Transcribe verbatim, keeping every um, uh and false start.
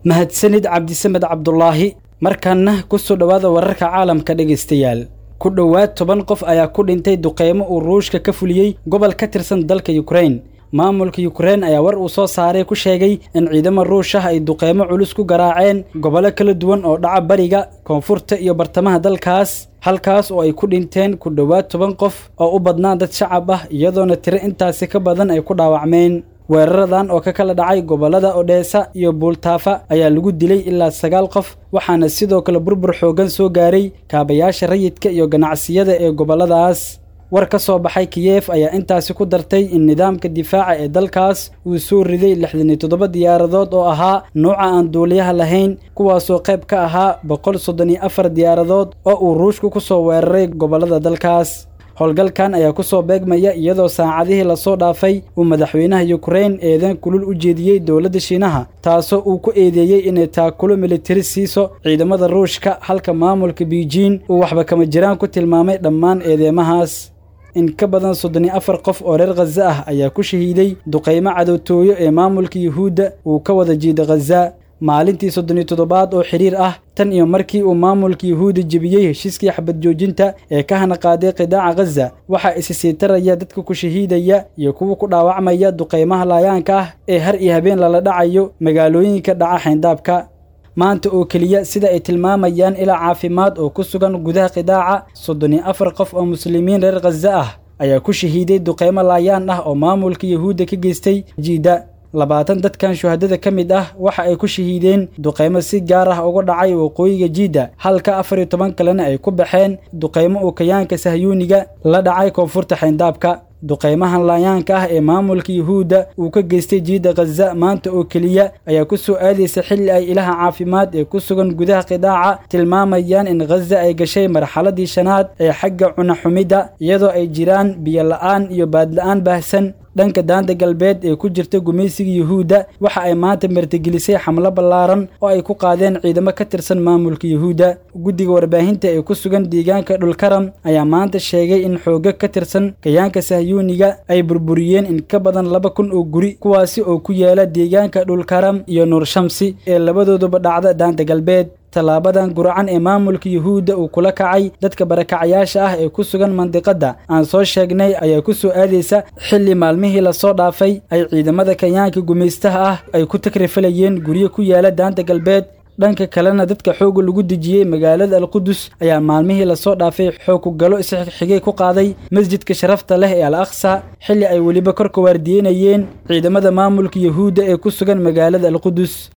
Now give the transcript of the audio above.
mahadsanid Cabdisamed Cabdullaahi markaana ku soo dhawaada wararka caalamka dhageystayaal ku dhawaad toban qof ayaa ku dhintay duqeymo uu Ruushka ka fuliyay gobol ka tirsan dalka Ukraine maamulka Ukraine ayaa war uu soo saaray ku sheegay in ciidamada Ruushka ay duqeymo culus ku garaaceen gobolo kala duwan oo dhaca bariga koonfurta iyo bartamaha dalkaas halkaas oo ay ku dhinteen ku dhawaad toban qof oo u badnaa dad shacab ah iyadoona tiro intaasi ka badan ay ku dhaawacmeen weeraradan oo ka kala dhacay gobolada Odessa iyo Poltava ayaa lagu dilay ilaa sagaal qof waxaana sidoo kale burbur xoogan soo gaaray kaabayaasha rayidka iyo ganacsiyada ee goboladaas war ka soo baxay Kiev ayaa intaasi ku dartay in nidaamka difaaca ee dalkaas uu soo riday lixdan iyo toddoba diyaaradood oo ahaa nooca aan duuliyaha lahayn kuwaas oo qayb ka ahaa boqol soddon iyo afar diyaaradood oo uu Ruushku ku soo weeraray gobolada dalkaas howlgalkan ayaa ku soo beegmaya iyadoo saacadihii la soo dhaafay uu madaxweynaha Ukraine eedan kulul u jeediyay dawladda Shiinaha taasoo uu ku eedeeyay inay taakulo military siiso ciidamada Ruushka halka maamulka Beijing uu waxba kama jiraan ku tilmaamay dhammaan eedeymahaas in ka badan soddon iyo afar qof oo reer Gaza ah ayaa ku shahiiday duqeymo cadowtooyo ee maamulka Yuhuudda uu ka wada jeedo Gaza maalintii soddon iyo toddobaad oo xiriir ah tan iyo markii uu maamulka Yuhuudda jabiyay heshiiskii xabad joojinta ee ka hana qaaday qidaaca Gaza waxa is sii taraya dadka ku shahiidaya iyo kuwa ku dhaawacmaya duqeymaha laayaanka ah ee har iyo habeen lala dhacayo magaalooyinka dhaca xeyndaabka maanta oo kaliya sida ay tilmaamayaan ilaa caafimaad oo ku sugan gudaha qidaaca soddon iyo afar qof oo muslimiin reer Gaza ah ayaa ku shahiiday duqeymo laayaan ah oo maamulka Yuhuudda ka geystay jiida labaatan dadkan shuhadada ka mid ah waxa ay ku shahiideen duqeymo si gaar ah uga dhacay waqooyiga jiida halka afar iyo toban kalena ay ku baxeen duqeymo oo kayaanka Sahyuuniga la dhacay koonfurta xeyndaabka duqeymahan laayaanka ah ee maamulka Yuhuudda uu ka geystay jiida Gaza maanta oo kaliya ayaa ku soo aadaysa xilli ay ilaha caafimaad ee ku sugan gudaha qidaaca tilmaamayaan in Gaza ay gashay marxaladii shanaad ee xagga cunno xumida iyadoo ay jiraan biyo la'aan iyo baad la'aan baahsan dhanka daanta galbeed ee ku jirta gumeysiga Yuhuudda waxa ay maanta martigelisay xamlo ballaaran oo ay ku qaadeen ciidamo ka tirsan maamulka Yuhuudda guddiga warbaahinta ee ku sugan deegaanka Dhulkaram ayaa maanta sheegay in xoogag ka tirsan kayaanka Sahyuuniga ay burburiyeen in ka badan laba kun oo guri kuwaasi oo ku yaala deegaanka Dhulkaram iyo Nuur Shamsi ee labadooduba dhacda daanta galbeed talaabadan guracan ee maamulka Yuhuudda uu kula kacay dadka barakacayaasha ah ee ku sugan mandiqada aan soo sheegnay ayaa ku soo aadaysa xilli maalmihii la soo dhaafay ay ciidamada kayaanka gumeystaha ah ay ku takrifalayeen guryo ku yaala daanta galbeed dhanka kalena dadka xoog lagu dejiyay magaalada Al-Qudus ayaa maalmihii la soo dhaafay xoog ku galo isxigay ku qaaday masjidka sharafta leh ee Al-Aqsa xilli ay waliba kor ka waardiyeynayeen ciidamada maamulka Yuhuudda ee ku sugan magaalada Al-Qudus